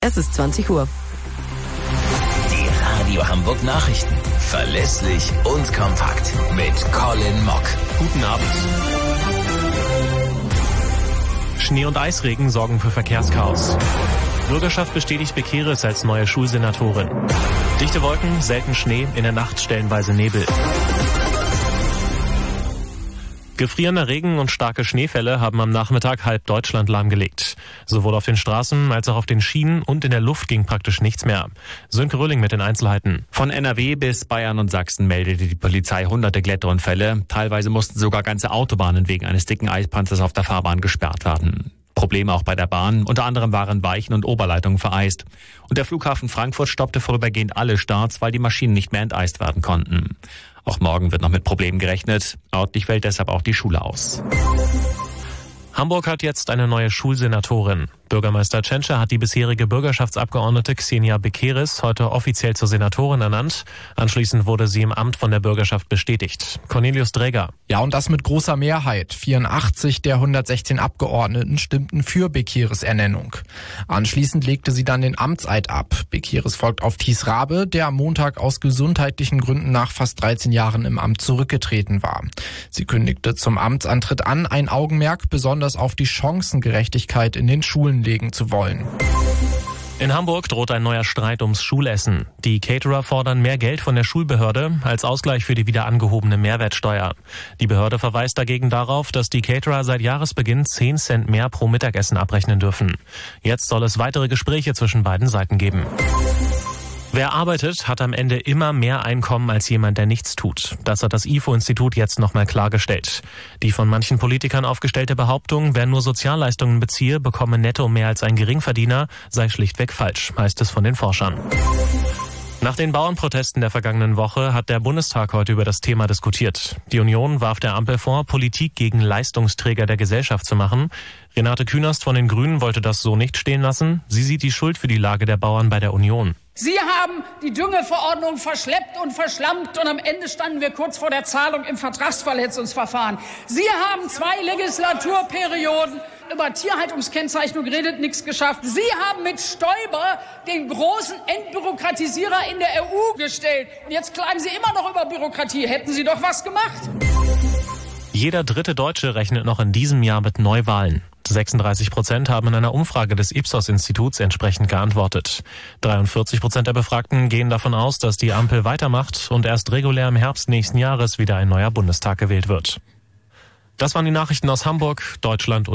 Es ist 20 Uhr. Die Radio Hamburg Nachrichten. Verlässlich und kompakt. Mit Colin Mock. Guten Abend. Schnee- und Eisregen sorgen für Verkehrschaos. Bürgerschaft bestätigt Bekeres als neue Schulsenatorin. Dichte Wolken, selten Schnee, in der Nacht stellenweise Nebel. Gefrierender Regen und starke Schneefälle haben am Nachmittag halb Deutschland lahmgelegt. Sowohl auf den Straßen als auch auf den Schienen und in der Luft ging praktisch nichts mehr. Sönke Röhling mit den Einzelheiten. Von NRW bis Bayern und Sachsen meldete die Polizei hunderte Glätterunfälle. Teilweise mussten sogar ganze Autobahnen wegen eines dicken Eispanzers auf der Fahrbahn gesperrt werden. Probleme auch bei der Bahn. Unter anderem waren Weichen und Oberleitungen vereist. Und der Flughafen Frankfurt stoppte vorübergehend alle Starts, weil die Maschinen nicht mehr enteist werden konnten. Auch morgen wird noch mit Problemen gerechnet. Örtlich fällt deshalb auch die Schule aus. Hamburg hat jetzt eine neue Schulsenatorin. Bürgermeister Tschentscher hat die bisherige Bürgerschaftsabgeordnete Xenia Bekeres heute offiziell zur Senatorin ernannt. Anschließend wurde sie im Amt von der Bürgerschaft bestätigt. Cornelius Dräger. Ja, und das mit großer Mehrheit. 84 der 116 Abgeordneten stimmten für Bekeres Ernennung. Anschließend legte sie dann den Amtseid ab. Bekeres folgt auf Thies Rabe, der am Montag aus gesundheitlichen Gründen nach fast 13 Jahren im Amt zurückgetreten war. Sie kündigte zum Amtsantritt an, ein Augenmerk besonders auf die Chancengerechtigkeit in den Schulen legen zu wollen. In Hamburg droht ein neuer Streit ums Schulessen. Die Caterer fordern mehr Geld von der Schulbehörde als Ausgleich für die wieder angehobene Mehrwertsteuer. Die Behörde verweist dagegen darauf, dass die Caterer seit Jahresbeginn 10 Cent mehr pro Mittagessen abrechnen dürfen. Jetzt soll es weitere Gespräche zwischen beiden Seiten geben. Wer arbeitet, hat am Ende immer mehr Einkommen als jemand, der nichts tut. Das hat das IFO-Institut jetzt nochmal klargestellt. Die von manchen Politikern aufgestellte Behauptung, wer nur Sozialleistungen beziehe, bekomme netto mehr als ein Geringverdiener, sei schlichtweg falsch, heißt es von den Forschern. Nach den Bauernprotesten der vergangenen Woche hat der Bundestag heute über das Thema diskutiert. Die Union warf der Ampel vor, Politik gegen Leistungsträger der Gesellschaft zu machen. Renate Künast von den Grünen wollte das so nicht stehen lassen. Sie sieht die Schuld für die Lage der Bauern bei der Union. Sie haben die Düngeverordnung verschleppt und verschlampt und am Ende standen wir kurz vor der Zahlung im Vertragsverletzungsverfahren. Sie haben 2 Legislaturperioden über Tierhaltungskennzeichnung geredet, nichts geschafft. Sie haben mit Stoiber den großen Entbürokratisierer in der EU gestellt. Und jetzt klagen Sie immer noch über Bürokratie. Hätten Sie doch was gemacht. Jeder dritte Deutsche rechnet noch in diesem Jahr mit Neuwahlen. 36% haben in einer Umfrage des Ipsos-Instituts entsprechend geantwortet. 43% der Befragten gehen davon aus, dass die Ampel weitermacht und erst regulär im Herbst nächsten Jahres wieder ein neuer Bundestag gewählt wird. Das waren die Nachrichten aus Hamburg, Deutschland und